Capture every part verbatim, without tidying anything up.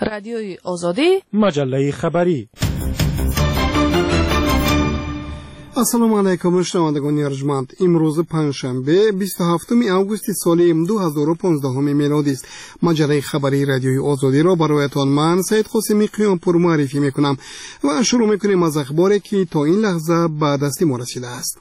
رادیوی آزادی، مجله خبری. السلام علیکم شنوندگان ارجمند. امروز پنجشنبه بیست و هفتم آگوست سال دو هزار و پانزده میلادی است. مجله خبری رادیوی آزادی را برایتان من سید قاسمی قیامپور معرفی میکنم و شروع میکنیم از اخباری که تا این لحظه به دست ما رسیده است.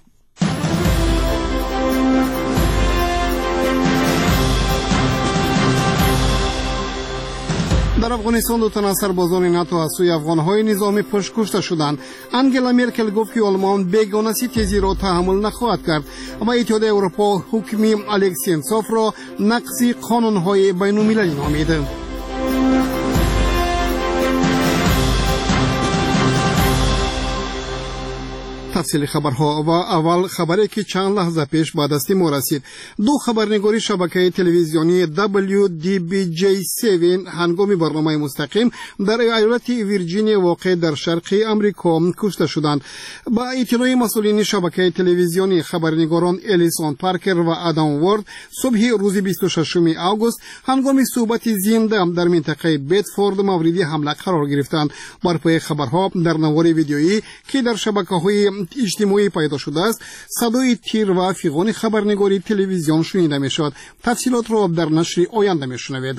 در افغانستان دو تن از سربازان ناتو از سوی افغانهای نظامی پشت کشته شدند. انگلا مرکل گفت که آلمان بیگانه ستیزی را تحمل نخواهد کرد و اتحادیه اروپا حکم الکسی سنسوف را نقض قانونهای بین‌المللی نامید. تفصیل خبرها و اول خبری که چند لحظه پیش به دست ما رسید. دو خبرنگاری شبکه تلویزیونی دبلیو دی بی جی هفت هنگام برنامه مستقیم در ایالت ویرجینیا واقع در شرق امریکا کشته شدند. با اطلاع مسئولین شبکه تلویزیونی، خبرنگاران الیسون پارکر و آدام وارد صبح روز بیست و ششم آگوست هنگام صحبت زنده در منطقه بیدفورد مورد حمله قرار گرفتند. بر پای خبرها در نوار ویدیویی که در شبکه‌های اجتماعی پیدا شده است، صدای تیر و فیغان خبرنگاری تلویزیون شنیده می شود. تفصیلات را در نشر آینده می شنوید.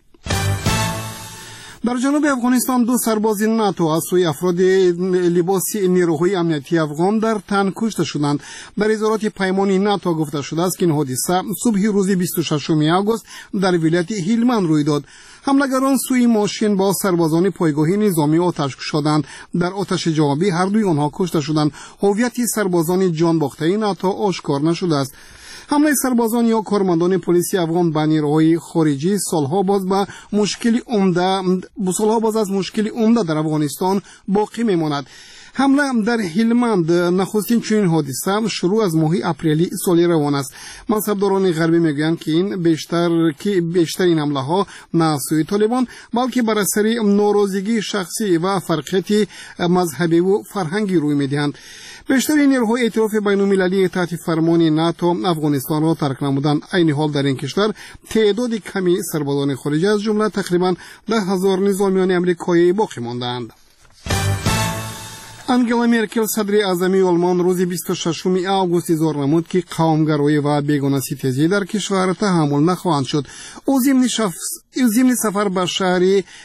در جنوب افغانستان دو سرباز ناتو از سوی افراد لباسی نیروهای امنیتی افغان در تن کشته شدند. در اظهارات پیمان ناتو گفته شده است که این حادثه صبح روز بیست و ششم آگوست در ولایت هلمند روی داد. حملگران سوی ماشین با سربازان پایگاه نظامی آتش کشیدند. در آتش جوابی هر دوی آنها کشته شدند. هویت سربازان جان باخته ناتو آشکار نشده است. حمله سربازان یا کارمندان پلیسی افغان به نیروهای خارجی سالها باز به مشکلی عمده سالها باز از مشکلی عمده در افغانستان باقی میماند. حمله در هلمند نخستین چنین حادثه شروع از ماه اپریل سال روان است. منصبداران غربی میگویند که این بیشتر که بیشتر این حمله ها نه سوی طالبان بلکه بر اثر ناراضگی شخصی و فرقیت مذهبی و فرهنگی روی میدهند. بیشتر نیروهای ائتلاف بین‌المللی تحت فرمان ناتو افغانستان را ترک نمودند. عین حال در این کشور تعداد کمی سربازان خارجی از جمله تقریبا ده هزار نظامیان آمریکایی باقی ماندند. انگلا مرکل صدر اعظمی آلمان روز بیست و ششم آگوست اظهار نمود که قومگرایی و بیگانه ستیزی در کشور تحمل نخواهند شد. او ضمن سفر به شهر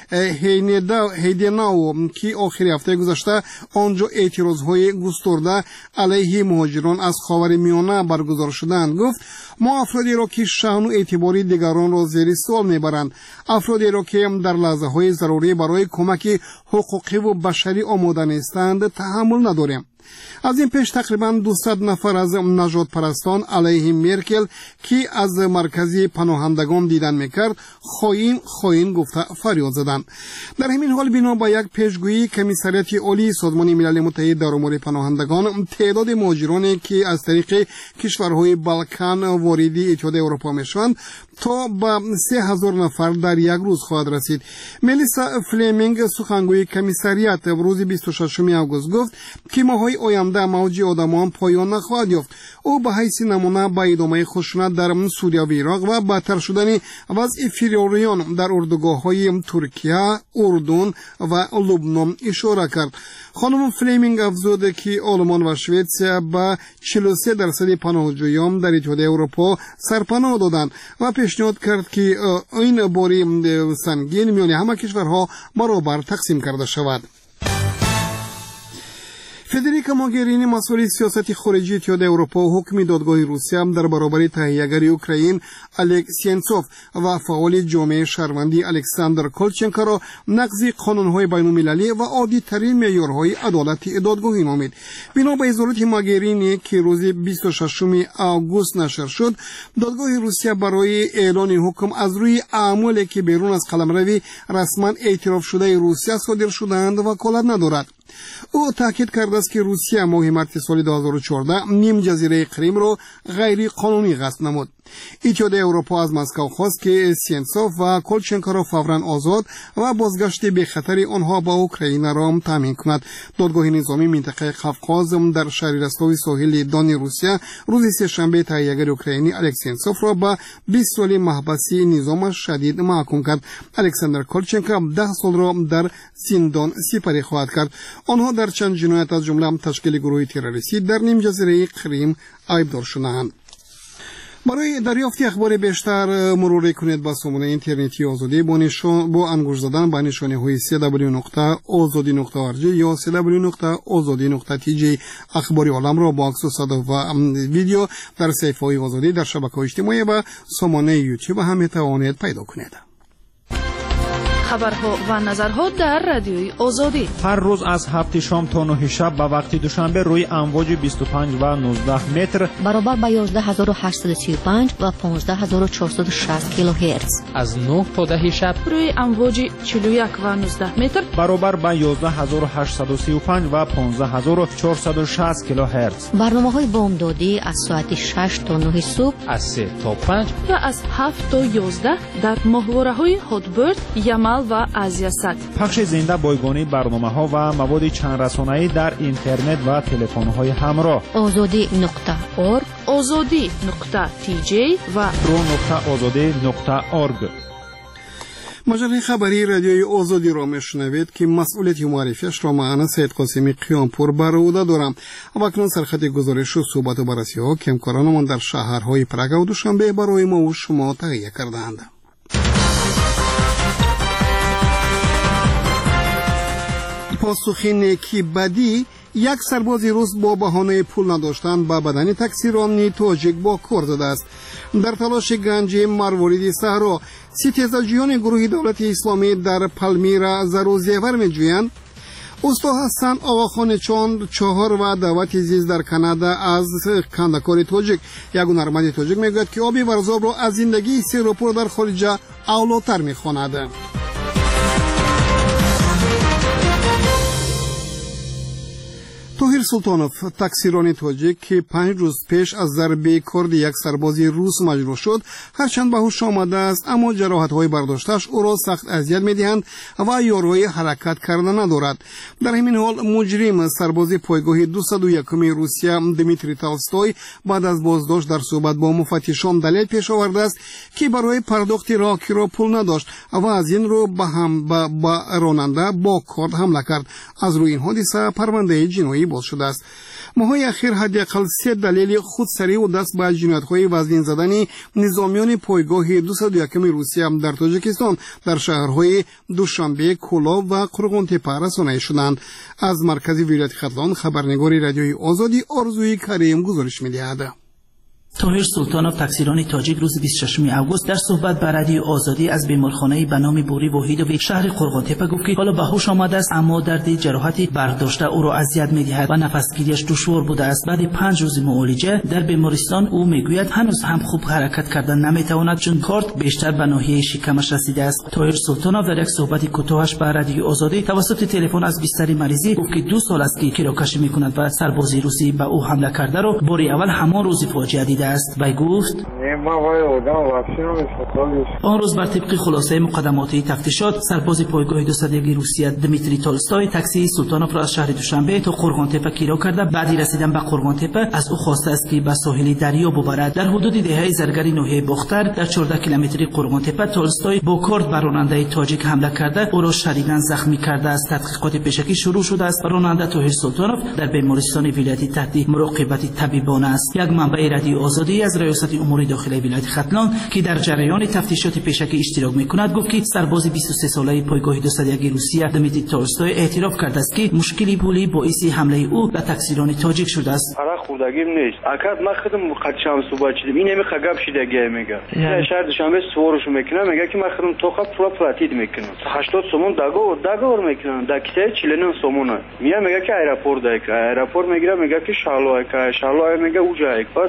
هیدناو که آخر هفته گذشته آنجا اعتراضهای گسترده علیه مهاجران از خاورمیانه برگزار شدند گفت: ما افرادی را که شأن و اعتبار دیگران را زیر سوال میبرند، افرادی را که در لحظه های ضروری برای کمک حقوقی و بشری آماده نیستند تحمل نداریم. از این پیش تقریبا دویست نفر از نژاد پرستان علیه مرکل که از مرکزی پناهندگان دیدن میکرد خائن خائن گفته فریاد زدند. در همین حال بنا به یک پیشگویی کمیسریت عالی سازمان ملل متحد در امور پناهندگان، تعداد مهاجرانی که از طریق کشورهای بالکان وارد اتحادیه اروپا میشوند تا به سه هزار نفر در یک روز خواهد رسید. ملیسا فلیمینگ سخنگوی کمیسریت روز بیست و ششم آگوست گفت که ماهای آینده موج آدمان پایان نخواهد یافت. او به حیث نمونه به ادامه خشونت در سوریه و عراق و بدتر شدن وضع فیروریان در اردوگاه‌های ترکیه، اردن و لبنان اشاره کرد. خانم فلیمینگ افزود که آلمان و سوئد به چهل و سه درصد پناهجویان در اتحادیه اروپا سرپناه دادند و پیشنهاد کرد که این باری سنگین میان همه کشورها برابر تقسیم کرده شود. فدریکا موگرینی مسئول سیاست خارجی اتحادیه اروپا حکم دادگاه روسیه در برابر تهیه‌گر اوکراین الکسی سنسوف و فعال جامعه شهروندی الکساندر کولچنکو را نقض قانون‌های بین‌المللی و عادی‌ترین معیارهای عدالت دادگاهی نامید. بنا به اظهارات موگرینی که روز بیست و ششم آگوست نشر شد، دادگاه روسیه برای اعلان حکم از روی اعمالی که بیرون از قلمرو رسما اعتراف شده روسیه صادر شده‌اند وکالت ندارد. او تاکید کرده است که روسیه ماه مارس سال دو هزار و چهارده نیم جزیره کریم را غیر قانونی غصب نمود. اتحادیه اروپا از مسکو خواست که سینتسوف و کولچنکو را فوراً آزاد و بازگشت به خطر آنها با اوکراین را تامین کند. دادگاه نظامی منطقه قفقاز در شهر رستوی ساحل دانی روسیه روز سه‌شنبه تهیه‌گر اوکراینی الکسی سینتسوف را به بیست سال محبسی نظام شدید محکوم کرد. الکساندر کولچنکو ده سال را در زندان سپری خواهد کرد. آنها در چند جنایت از جمله تشکیل گروه تروریستی در نیم جزیره کریم ایبدار شدند. برای دریافت اخبار بیشتر مرور کنید با سامانه اینترنتی آزادی با نشان با انگشت زدن به نشانه های سی دبلیو نقطه آزادی نقطه آر جی یا سی دبلیو نقطه آزادی نقطه تی جی. اخبار عالم را با عکس و صدا و ویدیو در صفحه های آزادی در شبکه‌های اجتماعی و سامانه یوتیوب هم میتوانید پیدا کنید. خبرها و نظرها در رادیوی آزادی هر روز از هفت شام تا نه شب به وقت دوشنبه روی امواج بیست و پنج و نوزده متر برابر با یازده هزار و هشتصد و سی و پنج و پانزده هزار و چهارصد و شصت کیلوهرتز از نه تا ده شب روی امواج چهل و یک و نوزده متر برابر با یازده هزار و هشتصد و سی و پنج و پانزده هزار و چهارصد و شصت کیلوهرتز. برنامه‌های بامدادی از ساعت شش تا نه صبح، از سه تا پنج و از هفت تا یازده در ماهواره‌های هاتبرد، یمل و آزیاسات. پخش زنده بایگانی برنامه‌ها و مواد چند رسانه‌ای در اینترنت و تلفن‌های همراه. آزادی نقطه اورگ، آزادی نقطه تی جی و رو نقطه آزادی نقطه اورگ. مجله خبری رادیوی آزادی را میشنوید که مسئولیت معرفیش را من سید قاسمی قیامپور بر عهده دارم. و اکنون سرخط گزارش و صحبت و بررسی ها که همکارانمان در شهرهای پراگ و دوشنبه برای ما و شما تهیه کردند. پاسخی نیکی بدی یک سرباز روس با بهانه پول نداشتن به بدن تکثیرانی تاجیک با کار زده است. در تلاش گنج مروارید صحرا ستیزجویان گروه دولت اسلامی در پالمیرا زر و زیور میجویند. استا حسن آقاخان چاند چهار و دعوت زیست در کانادا از کندکار تاجیک یک هنرمند تاجیک میگوید که آبی ورزاب را از زندگی سیروپور در خارج اولاتر میخواند. طاهر سلطانوف تکثیرانی تاجیک که پنج روز پیش از ضربه کرد یک سرباز روس مجروح شد هرچند به هوش آمده است اما جراحت‌های برداشتش او را سخت اذیت می‌دهند و یاروی حرکت کردن ندارد. در همین حال مجرم سرباز پایگاه دویست و یک روسیه دمیتری تالستوی بعد از بازداشت در صحبت با مفتشان دلیل پیش آورده است که برای پرداخت راکی را پول نداشت و از این رو به هم به راننده با کارد حمله کرد. از روی این حادثه پرونده جنایی باز شده است. ماهای اخیر حداقل سه دلیل خودسری و دست به جنایت‌های وزین زدن نظامیان پایگاه دویست و یک روسیه در تاجیکستان در شهرهای دوشنبه، کولا و قرغنتپه رسانده شدند. از مرکز ولایت ختلان خبرنگار رادیوی آزادی آرزوی کریم گزارش می‌دهد. طاهر سلطانوف تکثیرانی تاجیک روز بیست و ششم آگوست در صحبت با رادیو آزادی از بیمارخانه به نام بوری وحیدوی شهر قرغنتپه گفت که حالا به هوش آمده است اما درد جراحتی برداشته او را اذیت می‌دهد و نفسگیریش دشوار بوده است. بعد پنج روز معالجه در بیمارستان او میگوید هنوز هم خوب حرکت کردن نمیتواند چون کارد بیشتر به ناحیه شکمش رسیده است. طاهر سلطانوف در یک صحبت کوتاهش با رادیو آزادی توسط تلفن از بستر مریضی گفت که دو سال است که کراکشی میکند و سرباز روسی به او حمله کرده را بار اول همان روز فاجعه دیده است. وی گفت آن روز بر طبق خلاصه مقدماتی تفتیشات سرباز پایگاه دویست و یک روسیه دمیتری تالستوی تاکسی سلطانوف را از شهر دوشنبه تا قرغنتپه کیرا کرده. بعدی رسیدن به قرغنتپه از او خواسته است که به ساحل دریا ببرد. در حدود دهه زرگری ناحیه باختر در چهارده کیلومتری قرغنتپه تالستوی با کارد بر راننده تاجیک حمله کرده او را شدیداً زخمی کرده است. تحقیقات پیشکی شروع شده است. راننده طاهر سلطانوف در بیمارستان ولایتی تحت مراقبت طبیبانه است. یک منبع رادیو آزادی از ریاست امور داخلی ولایت ختلان که در جریان تفتیشات پیشکی اشتراک میکند گفت که سرباز بیست و سه ساله پایگاه دویست و یک روسیه دمیتری تالستوی اعتراف کرده است که مشکلی پولی باعث حمله او به تکثیران تاجیک شده است. آره خودگیم نیست. اکد ما خودم خط شام صبح چیدم این نمی خگاب شیدگی میگه. نه شهر دوشنبه سوارش میکنه میگه که ما خودم توخه پول پلاتید میکنم. هشتاد سومون داگو داگو میکنم. دکته چلنن سومونه. میگه میگه که ایرپورت دایک. ایرپورت میگه میگه که شالوه که شالوه میگه اوجای. بعد میستا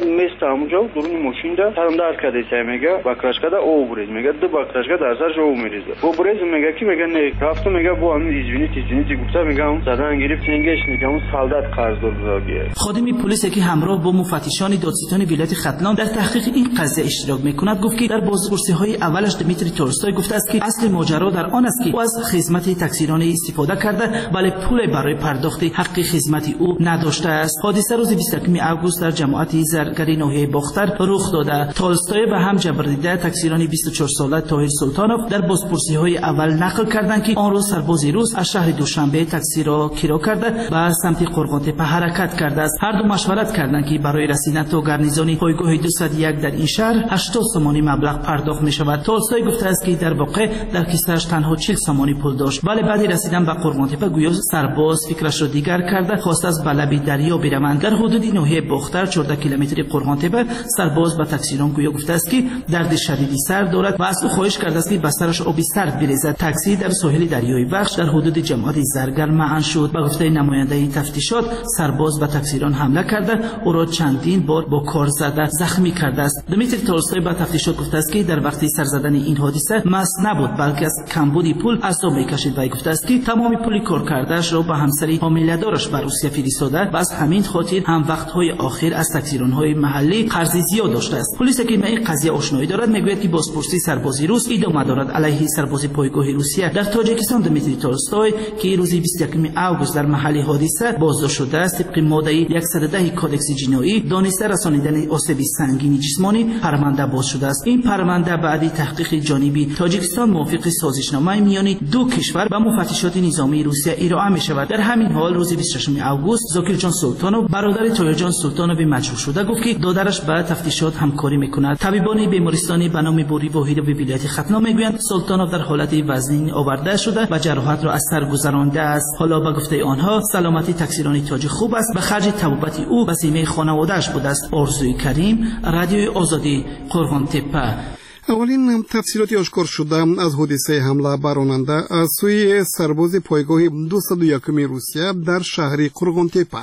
همونجا درون ماشین ده سرم درد کرده سه میگه بکراشکا ده او برید میگه دو بکراشکا در سرش او میریزه او برید میگه کی میگه نه رفت میگه با همین ایزوینی تیزینی گفته میگه اون زدن گرفت نگهش میگه اون سالدات قرض دادگیه. خادم پلیس که همراه با مفتشان دادستان ولایت ختلان در تحقیق این قضیه اشتراک میکند گفت که در بازپرسی‌های اولش دمیتری تولستوی گفته است که اصل ماجرا در آن است که او از خدمت تاکسیرانی استفاده کرده ولی پول برای پرداخت حق خدمت او نداشته است. حادثه روز بیست و یک آگوست در جماعت زرگری ناحیه باختر رخ داده. تولستوی و هم جبردیده تاکسیرانی بیست و چهار ساله طاهر سلطانوف در بازپرسی‌های اول نقل کردند که آن روز سرباز روس از شهر دوشنبه تاکسی را کرایه کرده و سمت قرغانتپه حرکت کرده است. هر دو مشورت کردند که برای رسیدن تا گارنیزون پایگاه دویست و یک در این شهر هشتاد سومانی مبلغ پرداخت می شود. تولستوی گفته است که در واقع در کیسه‌اش تنها چهل سومانی پول داشت ولی بعد رسیدن به قرغانتپه گویا سرباز فکرش را دیگر کرده خواست از بلب دریا بروند. در حدود ناحیه باختر چهارده کیلومتر قرغانتپه سرباز به تاکسیران گویا گفته است که درد شدیدی سر دارد و از او خواهش کرده است که به سرش آبی سرد بریزد. تاکسی در ساحل دریای بخش در حدود جماعت زرگر معن شد. به گفته نماینده این تفتیشات سرباز به تاکسیران حمله کرده او را چندین بار با کار زده زخمی کرده است. دمیتری تولستوی به تفتیشات گفته است که در وقتی سر زدن این حادثه مست نبود بلکه از کمبود پول عصب میکشید و گفته است که تمام پول کار کردهش را به همسری حامله دارش به روسیه فرستاده و از همین خاطر هم وقت‌های آخر از تاکسیران‌های محلی قرض زیاد داشته است. پلیس که به این قضیه آشنایی دارد میگوید که بازپرسی سربازی روس ادامه دارد علیه سرباز پایگاه روسیه در تاجیکستان. دمیتری تولستوی که روز بیست و یک آگوست در محل حادثه بازداشت شده است طبق ماده صد و ده کودکس جنایی دانسته رسانیدن آسیب سنگین جسمانی پرونده باز شده است. این پرونده بعد تحقیق جانبی تاجیکستان موافق سازشنامه میان دو کشور با مفتشات نظامی روسیه ارائه می شود. در همین حال روز بیست و شش آگوست زاکیر جان سلطانوف برادر طاهر جان سلطانوف مجروح شده گفت که دادرش با تفتیشات همکاری میکند. طبیبان بیمارستانی به نام بوری واحد و ولایت ختلان میگویند سلطانوف در حالت وزنی آورده شده و جراحت را از سر گذرانده است. حالا به گفته آنها سلامتی تاکسیرانی تاجیک خوب است. به خرج طبابت او و سیمه خانواده‌اش بوده است. آرزوی کریم، رادیوی آزادی، قرغانتپه. اولین تفصیلات آشکار شده از حادثه حمله بر راننده از سوی سرباز پایگاه دویست و یک روسیه در شهر قرغانتپه.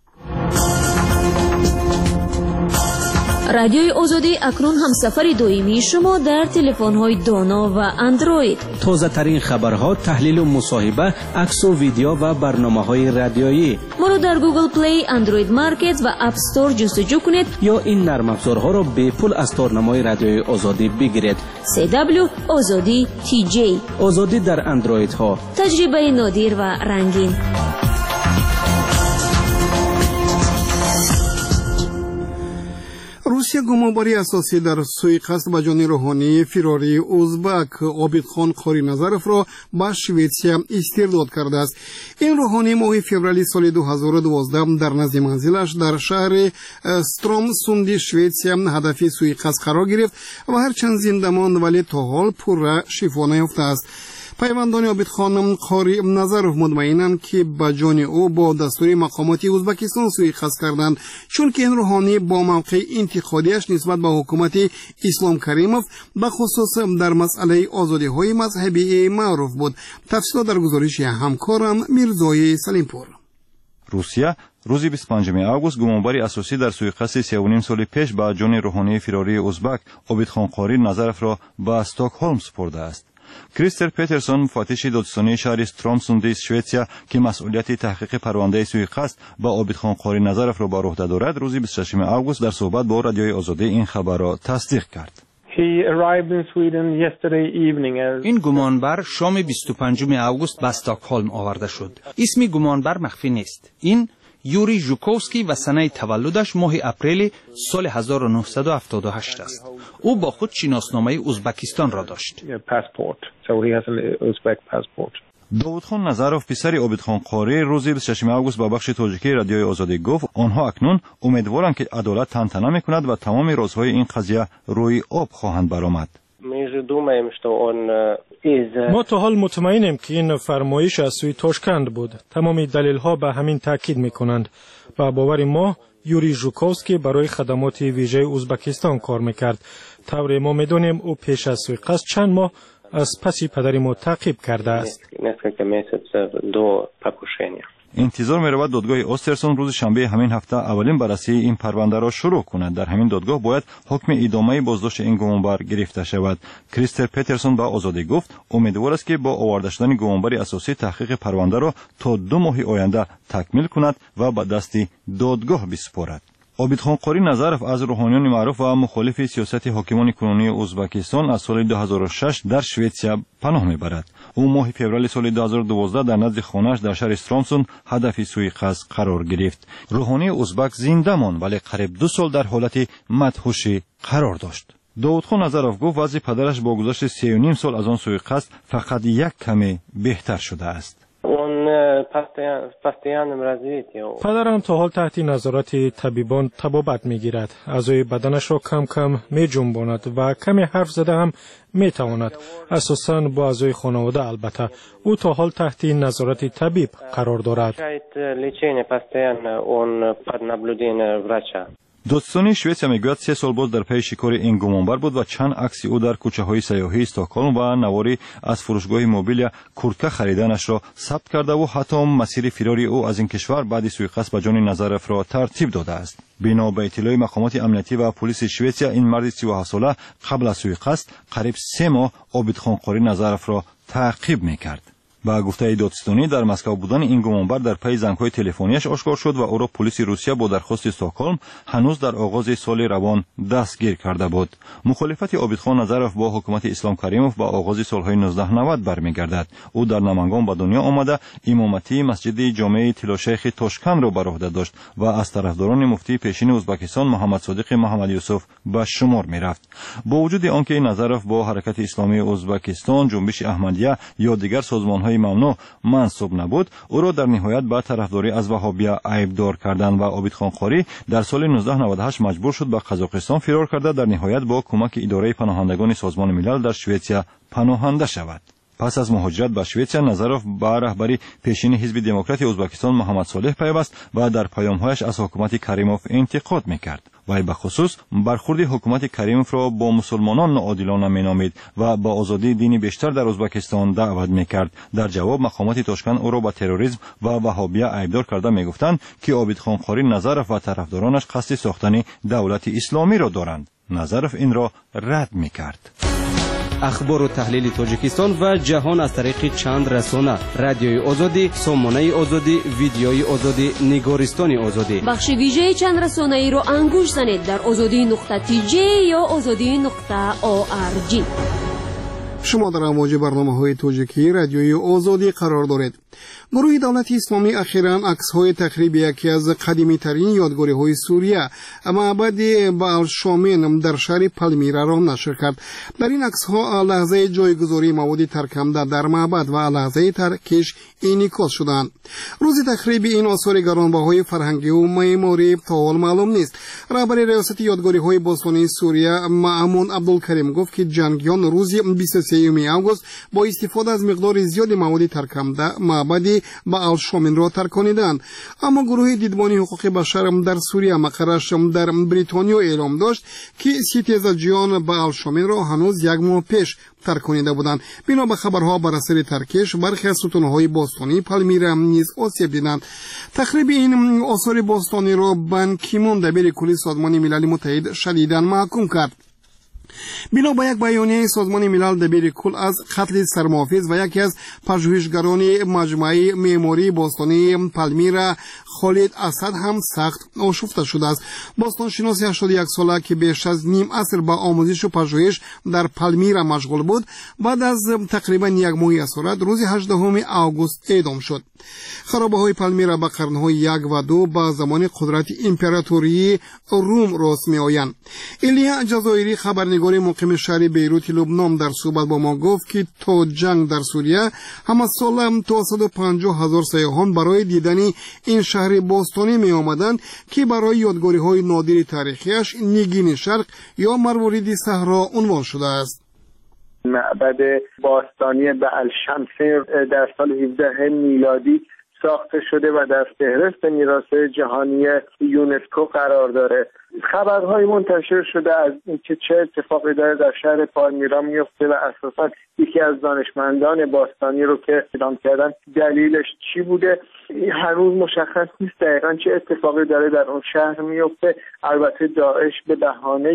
رادیوی آزادی اکنون همسفر دائمی شما در تلفن‌های دانا و اندروید. تازه ترین خبرها، تحلیل و مصاحبه، عکس و ویدیو و برنامه‌های رادیویی. ما را در گوگل پلی، اندروید مارکت و اپ استور جستجو کنید یا این نرم افزارها را به پول از تارنمای رادیوی آزادی بگیرید. سی دبلیو آزادی تی جی. آزادی در اندروید ها. تجربه نادر و رنگین. روسیه گمانباری اساسی در سوی قصد به جان روحانی فراری ازبک عابدخان قاری نظرف را به شویتسیا استرداد کرده است. این روحانی ماه فوریه سال دو هزار و دوازده در نزد منزلش در شهر استرامسوند شویتسیا هدف سوی قصد قرار گرفت و هرچند زنده ماند ولی تا حال پر شفا نیافته است. پیوندان عابدخان قاری نظرف مطمئنند که به جان او با دستور مقامات ازبکستان سوی قصد کردند، چون که این روحانی با موقع انتقادیش نسبت به حکومت اسلام کریموف به خصوص در مسئله آزادی های مذهبی معروف بود. تفصیلات در گزارش همکارم میرزای سلیمپور. روسیه روز بیست و پنجم آگوست گمانباری اساسی در سوی قصد سه و نیم سال پیش به جان روحانی فراری ازبک عابدخان قاری نظرف را به استکهلم سپرده است. کریستر پیترسون مفتش دادستانی شهر استرامسوند شویتسیا که مسئولیت تحقیق پرونده سوی قصد با عابدخان قاری نظرف را بر عهده دارد روز بیست و ششم آگوست در صحبت با رادیوی آزادی این خبر را تصدیق کرد. این گمانبر شام بیست و پنجم آگوست به استکهلم آورده شد. اسم گمانبر مخفی نیست. این یوری ژوکوفسکی و سنه تولدش ماه اپریل سال هزار و نهصد و هفتاد و هشت است. او با خود شناسنامه ازبکستان را داشت. داودخان نظرف پسر عابدخان قاری روز بیست و ششم آگوست با بخش تاجیکی رادیوی آزادی گفت آنها اکنون امیدوارند که عدالت طنطنه میکند و تمام رازهای این قضیه روی آب خواهند برآمد. ما تا حال مطمئنیم که این فرمایش از سوی تاشکند بود. تمام دلیل‌ها به همین تاکید می‌کنند. با باور ما یوری ژوکوفسکی برای خدمات ویژه ازبکستان کار می‌کرد. طوری ما می‌دانیم او پیش از سوی قصد چند ماه از پسی پدر ما تعقیب کرده است. انتظار می‌رود دادگاه اوسترسون روز شنبه همین هفته اولین بررسی این پرونده را شروع کند. در همین دادگاه باید حکم ادامه بازداشت این گمانبر گرفته شود. کریستر پترسون با آزادی گفت امیدوار است که با آورده شدن گمانبر اساسی تحقیق پرونده را تا دو ماه آینده تکمیل کند و به دست دادگاه بسپارد. عابدخان قاری نظرف از روحانیان معروف و مخالف سیاست حاکمان کنونی ازبکستان از سال دو هزار و شش در شوئدیا پناه میبرد. او ماه فوریه سال دو هزار و دوازده در نزد خانه‌اش در شهر استرامسون هدف سوءقصد قرار گرفت. روحانی ازبک زنده ماند ولی قریب دو سال در حالت مدهوشی قرار داشت. داودخان نظرف گفت وضع پدرش با گذشت سه و نیم سال از آن سوءقصد فقط یک کمی بهتر شده است. پدرم تا حال تحت نظارت طبیبان طبابت میگیرد. اعضای بدنش را کم کم می جنباند و کمی حرف زده هم می تواند. اساساً با اعضای خانواده البته. او تا حال تحت نظارت طبیب قرار دارد. دادستانی شوئدیا میگوید سه سال باز در پی شکار این گمانبر بود و چند عکس او در کوچه های سیاحی استکهلم و نواری از فروشگاه موبیلیا کورتکه خریدنش را ثبت کرده و حتی مسیر فراری او از این کشور بعد سوءقصد به جان نظرف را ترتیب داده است. بنا به اطلاع مقامات امنیتی و پلیس شوئدیا این مرد سی و هفت ساله قبل از سوءقصد قریب سه ماه عابدخان قاری نظرف را تعقیب میکرد. با گفته دادستانی در مسکو بودن این گمانبر در پی زنگ‌های تلفنیش آشکار شد و او را پلیس روسیه با درخواست استکهلم هنوز در آغاز سال روان دستگیر کرده بود. مخالفت عابدخان نظرف با حکومت اسلام کریموف با آغاز سالهای نوزده نود برمیگردد. او در نمنگان به دنیا آمده امامتی مسجد جامع طلاشیخ تاشکند را بر عهده داشت و از طرفداران مفتی پیشین ازبکستان محمد صادق محمد یوسف به شمار میرفت. با وجود آنکه نظرف با حرکت اسلامی ازبکستان، جنبش احمدیه یا دیگر سازمان‌های ممنوع منسوب نبود، او را در نهایت به طرفداری از وهابیه عیبدار کردند و عابدخان قاری در سال نوزده نود و هشت مجبور شد به قزاقستان فرار کرده در نهایت با کمک اداره پناهندگان سازمان ملل در شوئدیا پناهنده شود. پس از مهاجرت به شوئدیا نظرف به رهبری پیشین حزب دموکرات ازبکستان محمد صالح پیوست و در پیام‌هایش از حکومت کریموف انتقاد می‌کرد. وی به خصوص برخورد حکومت کریموف را با مسلمانان ناعادلانه مینامید و با آزادی دینی بیشتر در ازبکستان دعوت میکرد. در جواب مقامات تاشکند او را به تروریسم و وهابیه عیبدار کرده میگفتند که عابدخان قاری نظرف و طرفدارانش قصد ساختن دولت اسلامی را دارند. نظرف این را رد میکرد. اخبار و تحلیل تاجیکستان و جهان از طریق چند رسانه: رادیوی آزادی، سامانه آزادی، ویدیوی آزادی، نگارستان آزادی. بخش ویژه چند رسانه ای را انگوش زنید در آزادی نقطه تی جی یا آزادی نقطه او آر جی. شما در امواج برنامه‌های تاجیکی رادیوی آزادی قرار دارید. گروه دولت اسلامی اخیراً عکس‌های تخریب یکی از قدیمی‌ترین یادگاری‌های سوریه، معبد بألشامین در شهر پالمیرا را نشر کرد. در این عکس‌ها لحظه جایگذاری مواد ترک‌کننده در معبد و لحظه ترکش انعکاس شدند. روز تخریب این آثار گرانبهای فرهنگی و معماری تا حال معلوم نیست. رهبر ریاست یادگاری‌های باستانی سوریه مأمون عبدالکریم گفت که جنگیان روز بیست و سوم آگوست با استفاده از مقدار زیاد مواد ترک‌کننده معبد بألشامین را ترکاندند. اما گروه دیدبانی حقوق بشر در سوریه مقرش در بریتانیا اعلام داشت که ستیزجویان بألشامین را هنوز یک ماه پیش ترکانیده بودند. بنا به خبرها بر اثر ترکش برخی از ستونهای باستانی پالمیرا نیز آسیب دیدند. تخریب این آثار باستانی را بان کی مون دبیر کلی سازمان ملل متحد شدیداً محکوم کرد. بنا به یک بیانیه سازمان ملل دبیر کل از قتل سرمحافظ و یکی از پژوهشگران مجمع معماری باستانی پالمیرا خالد اسد هم سخت آشفته شده است. باستانشناس هشتاد و یک ساله که بیش از نیم عصر با آموزش و پژوهش در پالمیرا مشغول بود، بعد از تقریبا یک ماه اسارت روز هجدهم آگوست اعدام شد. خرابه‌های پالمیرا به قرن‌های یک و دو با زمان قدرت امپراتوری روم راست می‌آیند. ایلیا جزایری خبرنگار مقیم شهر بیروت لبنان در صحبت با ما گفت که تا جنگ در سوریه همه سال تا صد و پنجاه هزار سیاحان برای دیدن این شهر باستانی می آمدند که برای یادگاری‌های نادر تاریخیش نگین شرق یا مروارید صحرا عنوان شده است. معبد باستانی بألشمس در سال هفده میلادی ساخته شده و در فهرست میراث جهانی یونسکو قرار داره. خبرهای منتشر شده از اینکه چه اتفاقی داره در شهر پالمیرا میفته و اساسا یکی از دانشمندان باستانی رو که اعدام کردن دلیلش چی بوده هنوز مشخص نیست دقیقاً چه اتفاقی داره در اون شهر میفته. البته داعش به بهانه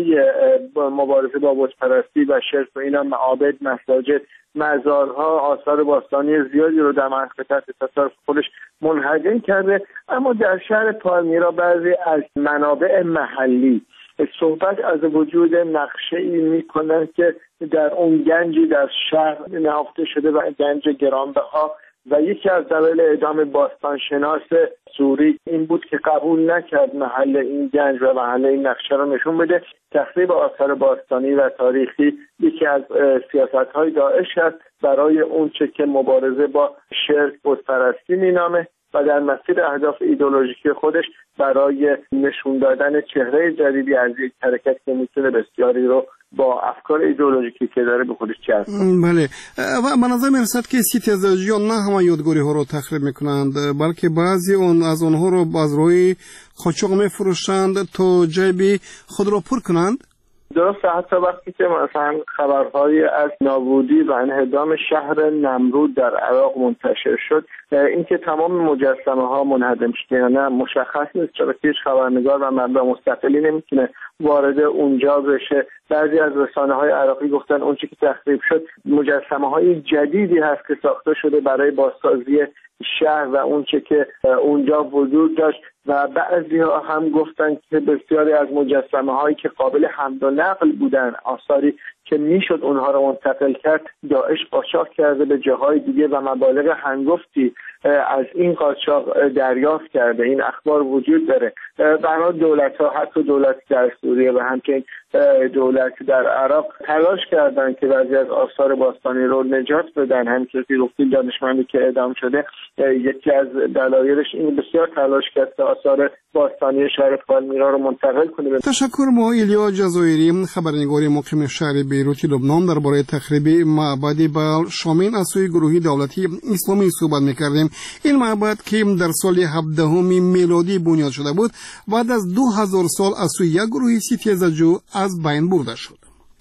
مبارزه با بت‌پرستی و شرک و اینا معابد، مساجد، مزارها، آثار باستانی زیادی رو در منطقه تحت تصرف خودش منهدم کرده. اما در شهر پالمیرا بعضی از منابع محلی صحبت از وجود نقشه‌ای می‌کنند که در اون گنجی در شهر نهفته شده و گنج گرانبها و یکی از دلایل اعدام باستانشناس سوری این بود که قبول نکرد محل این گنج و محل این نقشه رو نشون بده. تخریب آثار باستانی و تاریخی یکی از سیاست‌های داعش است برای اون چه که مبارزه با شرک بت‌پرستی مینامه و در مسیر اهداف ایدئولوژیکی خودش برای نشون دادن چهره جدیدی از یک حرکت که میتونه بسیاری رو با افکار ایدئولوژیکی که داره به خودش جذب. بله و به نظر میرسد که سیتیزاجیان نه همه یادگاری ها رو تخریب میکنند بلکه بعضی اون از اونها رو از روی قاچاق میفروشند تا جیب خود رو پر کنند. درسته، حتی وقتی که مثلا خبرهای از نابودی و انهدام شهر نمرود در عراق منتشر شد اینکه تمام مجسمه ها منهدم شده یا نه مشخص نیست، چرا که هیچ خبرنگار و منبع مستقلی نمیتونه وارد اونجا بشه. بعضی از رسانه های عراقی گفتن اون چیزی که تخریب شد مجسمه های جدیدی هست که ساخته شده برای بازسازی شهر و اون چه که اونجا وجود داشت و بعضی ها هم گفتن که بسیاری از مجسمه هایی که قابل حمل و نقل بودن، آثاری که میشد اونها رو منتقل کرد، داعش قاچاق کرده به جاهای دیگه و مبالغ هنگفتی از این قاچاق دریافت کرده. این اخبار وجود داره. برای دولت ها، حتی دولت در سوریه و همچنین دولت در عراق تلاش کردن که بعضی از آثار باستانی رو نجات بدن. همینطور که گفتیم دانشمندی که اعدام شده یکی از دلایلش این بسیار تلاش کرد که آثار باستانی شهر پالمیرا رو منتقل کنه. تشکر. ما ایلیا جزایری خبرنگار مقیم شهر بیروت لبنان درباره تخریب معبد بال شامین از سوی گروهی دولتی اسلامی صحبت می‌کردیم. این معبد که در سال هفدهم میلادی بنیاد شده بود بعد از دو هزار سال از سوی یک گروه سیتیزاجو از بین برده شد.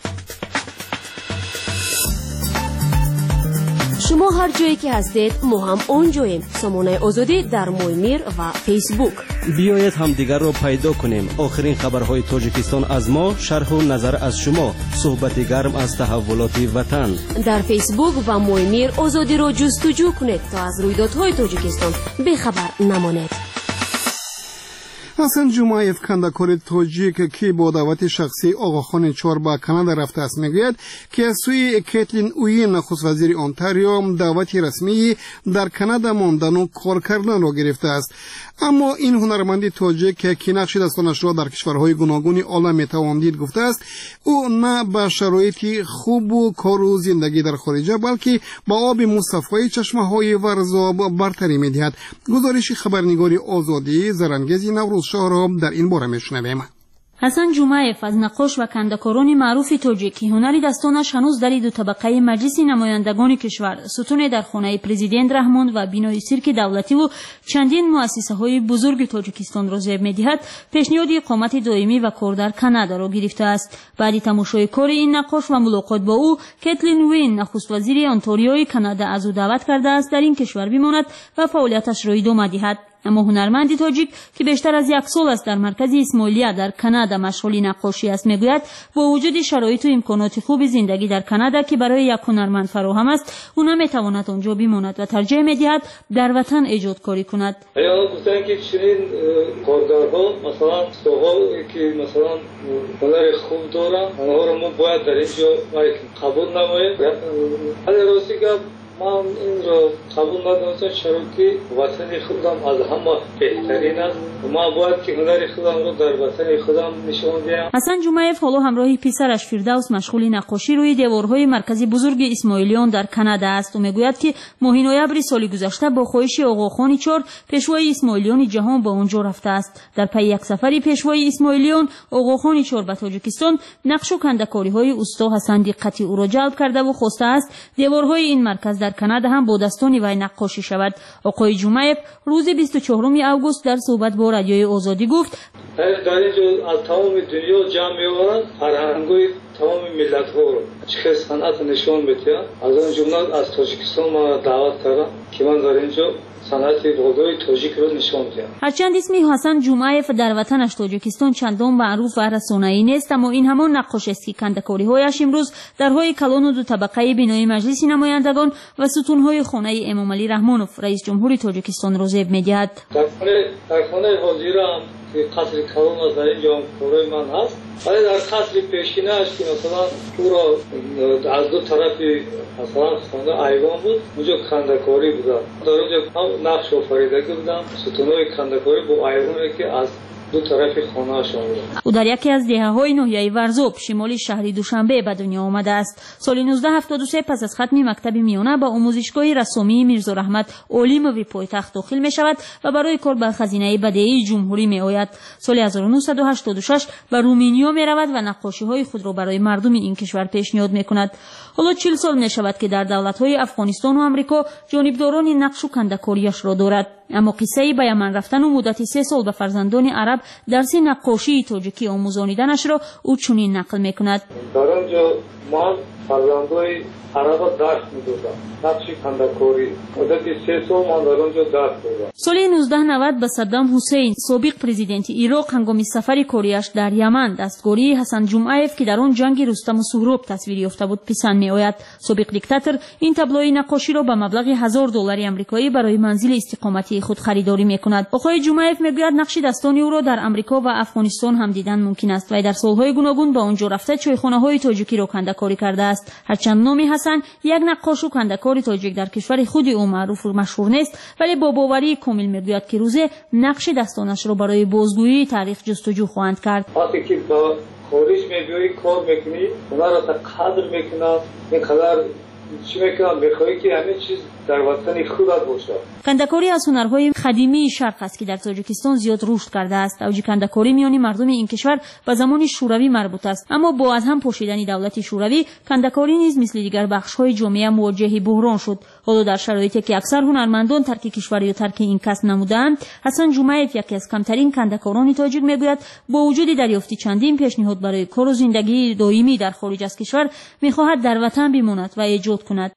شما هر جایی که هستید ما هم اونجاییم. سامانه آزادی در مویمیر و فیسبوک. بیایید همدیگر رو پیدا کنیم. آخرین خبرهای تاجیکستان از ما، شرح و نظر از شما، صحبت گرم از تحولات وطن. در فیسبوک و مویمیر آزادی رو جستجو کنید تا از رویدادهای تاجیکستان بخبر نمانید. حسن جمعیف کندکار تاجیک که با دعوت شخصی آقاخان چهار به کانادا رفته است میگوید که از سوی کیتلین اوین نخست وزیر اونتاریو دعوت رسمی در کانادا ماندن و کار کردن را گرفته است. اما این هنرمند تاجیک که نقش دستانش را در کشورهای گوناگون عالم میتوان دید گفته است او نه به شرایط خوب و کار و زندگی در خارج بلکه با آب مصفای چشمه‌های ورزاب برتری میدهد. گزارش خبرنگاری آزادی زرنگیزی نوروز شاه را در این باره میشنویم. حسن جمعیف از نقاش و کندکاران معروف تاجیکی هنری دستانش هنوز در دو طبقه مجلس نمایندگان کشور، ستون در خانه پرزیدنت رحمان و بینای سیرک دولتی و چندین مؤسسه های بزرگ تاجیکستان را زیب می‌دهد، پیشنهاد اقامت دائمی و کار در کانادا را گرفته است. بعد تماشای کار این نقاش و ملاقات با او، کیتلین وین نخست وزیر انتاریوی کانادا از او دعوت کرده است در این کشور بماند و فعالیتش را ادامه دهد. اما هنرمند تاجیک که بیشتر از یک سال است در مرکز اسماعیلیه در کانادا مشغول نقاشی است میگوید با وجود شرایط و امکانات خوب زندگی در کانادا که برای یک هنرمند فراهم است او نمیتواند آنجا بماند و ترجیح میدهد در وطن ایجاد کاری کند. اینا گفتن که چنین کارگرها مثلا سوها که مثلا هنر خوب دارن اونها رو ما باید در اینجا قبول نماییم. ولی راستی که من این را قبول ندارم چرا که وطن خودم از همه بهترین است و ما باید که هنر خودم را در وطن خودم نشان دهم. حسن جمعیف حالا همراه پسرش فردوس مشغول نقاشی روی دیوارهای مرکز بزرگ اسماعیلیان در کانادا است و میگوید که ماه نوامبر سال گذشته با خواهش آقاخان چهار پیشوای اسماعیلیان جهان با اونجا رفته است. در پی یک سفری پیشوای اسماعیلیان آقاخان چهار به تاجیکستان نقش و کندکاری‌های اوستا حسن دقتی او را جلب کرده و خواسته است دیوارهای این مرکز در کانادا هم با دستان وی نقاشی شود. آقای جمعیف روز بیست و چهارم آگوست در صحبت با رادیوی آزادی گفت در اینجا از تمام دنیا جمع می‌آورند فرهنگ‌های تمام ملت‌ها رو چه صنعت نشون می‌دهند. از اون جمله از تاجیکستان ما دعوت کردم که من در اینجا صنعت بالای تاجیک رو نشان دهم. هرچند اسم حسن جمعیف در وطنش تاجیکستان چندان معروف و رسانه‌ای نیست، اما این همان نقاش است که کندکاری‌هایش امروز درهای کلان و دو طبقه بنای مجلس نمایندگان و ستون‌های خانه امامعلی رحمانوف رئیس جمهور تاجیکستان را زیب می‌دهد. در خانه در خانه حاضرم که قصر کلان در اینجا کارای من هست، ولی در قصر پیشینه‌اش که مثلا او را از دو طرف مثلا خانه ایوان بود، اونجا کندکاری بود. در اونجا نقش آفریدگی بودم، ستون‌های کندکاری با ایوانی که از دو طرف خانه‌اش آمده. او در یکی از دهه‌های ناحیه ورزوب شمال شهر دوشنبه به دنیا آمده است. سال نوزده هفتاد و سه پس از ختم مکتب میانه به آموزشگاه رسامی میرزا رحمت عالموی پایتخت داخل می شود و برای کار به خزینه بدیعی جمهوری می آید. سال هزار و نهصد و هشتاد و شش به رومانیا می رود و نقاشی‌های خود را برای مردم این کشور پیشنهاد می کند. حالا چهل سال می شود که در دولت‌های افغانستان و آمریکا جانبداران نقش و کندکاریش را دارد. اما قصه به یمن رفتن و مدت سه سال به فرزندان عرب درس نقاشی تاجیکی آموزانیدنش را او چنین نقل می کند. در آنجا من فرزندان عرب درس می‌دادم، نقش کندکاری. مدت سه سال من در آنجا درس دادم. سال نوزده نود به صدام حسین سابق پرزیدنت عراق هنگام سفر کاریش در یمن دستگاری حسن جمعیف که در آن جنگ رستم و سهراب تصویر یافته بود پسند می‌آید. سابق دیکتاتور این تابلوی نقاشی را به مبلغ هزار دلار آمریکایی برای منزل استقامتی خود خریداری می‌کند. آقای جمعیف می‌گوید نقش دستان او را در آمریکا و افغانستان هم دیدن ممکن است و در سال‌های گوناگون به آنجا رفته چایخانه‌های تاجیکی را کندکاری کرده است. هرچند نام حسن یک نقاش و کندکار تاجیک در کشور خود او معروف و مشهور نیست، ولی با باوری کامل می‌گوید که روزی نقش دستانش را برای بازگویی تاریخ جستجو خواهند کرد. وقتی که با خارج می‌بینی کار می‌کنی، اونا را قدر می‌کنند، اینقدر چی می‌کنند بخواهی که همه چیز در وطن خودت باشه. کندکاری از هنرهای قدیمی شرق است که در تاجیکستان زیاد رشد کرده است. اوج کندکاری میان مردم این کشور به زمان شوروی مربوط است، اما با از هم پاشیدن دولت شوروی کندکاری نیز مثل دیگر بخش‌های جامعه مواجه بحران شد. حالا در شرایطی که اکثر هنرمندان ترک کشور یا ترک این کسب نمودند، حسن جمعیف یکی از کمترین کندکاران تاجیک میگوید با وجود دریافت چندین پیشنهاد برای کار و زندگی دائمی در خارج از کشور می‌خواهد در وطن بماند و ایجاد کند.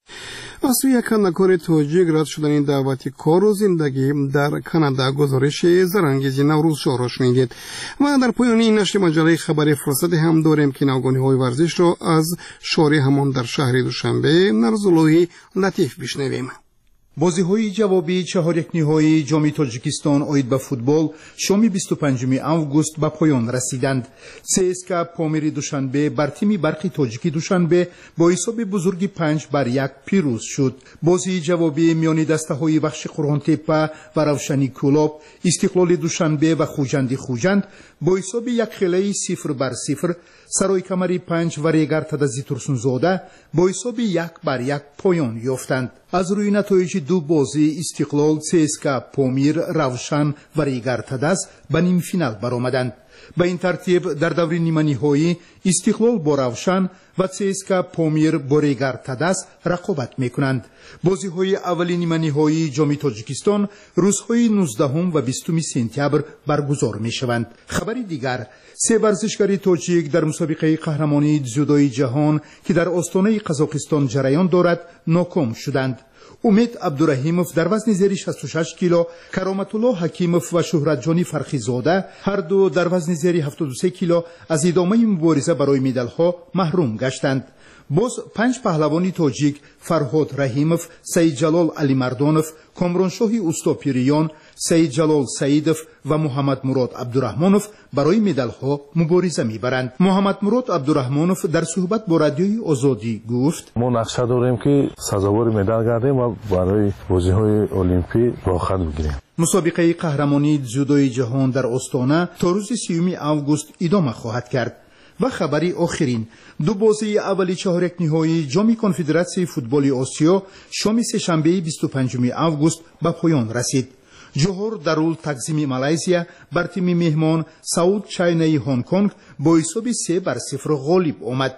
از سوی کندکار تاجیک رد شدن دعوت کار و زندگی در کانادا گزارش زرانگیزی نوروز شورا شنیدید و در پایان این نشر مجله خبر فرصت هم داریم که نوگانی‌های ورزش را از شاری همان در شهر دوشنبه نرزالوی لطیف بشنویم. بازی‌های جوابی چهار یک نهایی جام تاجیکستان آید به فوتبال شام بیست و پنجم آگوست به پایان رسیدند. سی اس کے پامیر دوشنبه بر تیم برق تاجیکی دوشنبه با حساب بزرگی پنج بر یک پیروز شد. بازی جوابی میان دسته‌های بخش قرغان‌تپه و روشنی کلاب، استقلال دوشنبه و خوجند خوجند با حساب یک خیلی صفر بر صفر، سرای کمری پنج و ریگارتادا ترسونزاده با حساب یک بر یک پایان یافتند. از روی نتایج دو بازی استقلال، سی اس کے پامیر، روشن و ریگارتادا به نیم فینال برآمدند. به این ترتیب در دور نیمه نهایی استقلال با روشن و سی اس کے پامیر با ریگارتادا رقابت میکنند. بازی های اولی نیمه نهایی جام تاجیکستان روزهای نوزدهم و بیستم سپتامبر برگزار می شوند. خبری دیگر، سه ورزشکار تاجیک در مسابقه قهرمانی дзیودوی جهان که در آستانه قزاقستان جریان دارد ناکام شدند. امید عبدالرحیموف در وزن زیر شصت و شش کیلو، کرامت الله حکیموف و شهرت جانی فرخیزاده هر دو در وزن زیر هفتاد و سه کیلو از ادامه مبارزه برای مدال ها محروم گشتند. باز پنج پهلوانی تاجیک فرهاد رحیموف، سید جلال علی مردانوف، کامرانشاه اوستاپیریان، سید جلال سعیدوف و محمد مراد عبدالرحمانوف برای مدال ها مبارزه میبرند. محمد مراد عبدالرحمانوف در صحبت با رادیوی آزادی گفت: ما نقشه داریم که سزاوار مدال گردیم و برای بازی‌های المپی با خود بگیریم. مسابقه قهرمانی дзیودوی جهان در آستانه تا روز سیوم آگوست ادامه خواهد کرد. و خبری آخرین، دو بازی اولی چهار یک نهایی جام کنفدراسیون فوتبال آسیا شام سه‌شنبه بیست و پنجم آگوست به پایان رسید. جوهر درول تقسیم مالزیا بر تیم مهمان سعود چاینای هنگ کنگ با حساب سه بر صفر غالب آمد.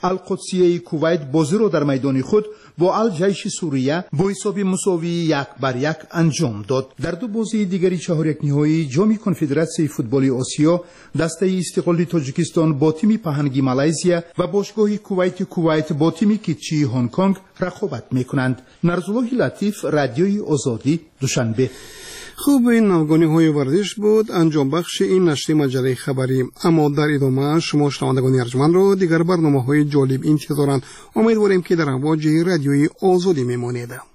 القدسیه کویت بازی را در میدان خود با الجیش سوریه با حساب مساوی یک بر یک انجام داد. در دو بازی دیگری چهار یک نهایی جام کنفدراسیون فوتبال آسیا دسته استقلالی تاجیکستان با تیم پهنگی مالزیا و باشگاه کویت کویت با تیم کیچی هنگ کنگ رقابت میکنند. نرزالله لطیف، رادیوی آزادی، دوشنبه. خوب، این نوگانی های ورزش بود انجام بخش این نشر مجله خبری. اما در ادامه شما شنوندگان ارجمند را دیگر برنامه های جالب انتظارند. امیدواریم که در امواج رادیوی آزادی میمانید.